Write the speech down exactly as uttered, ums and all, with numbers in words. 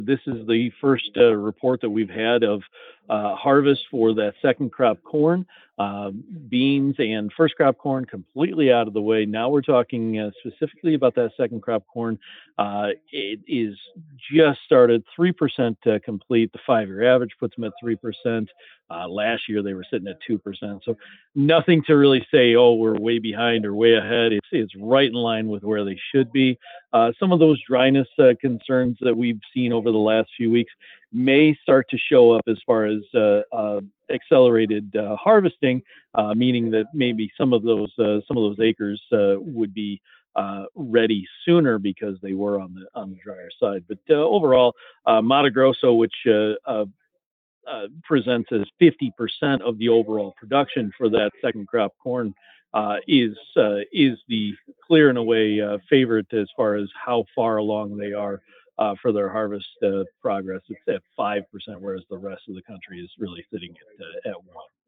This is the first uh, report that we've had of uh, harvest for that second crop corn. Uh, Beans and first crop corn completely out of the way. Now we're talking uh, specifically about that second crop corn. Uh, it is just started three percent uh, complete. The five year average puts them at three percent. Uh, last year they were sitting at two percent. So nothing to really say, oh, we're way behind or way ahead. It's, it's right in line with where they should be. Uh, some of those dryness uh, concerns that we've seen over the last few weeks may start to show up as far as uh, uh, accelerated uh, harvesting, uh, meaning that maybe some of those uh, some of those acres uh, would be uh, ready sooner because they were on the on the drier side. But uh, overall, uh, Mato Grosso, which uh, uh, uh, presents as fifty percent of the overall production for that second crop corn, uh, is uh, is the clear and away uh, favorite as far as how far along they are uh, for their harvest uh, progress. It's at five percent, whereas the rest of the country is really sitting at uh, at one.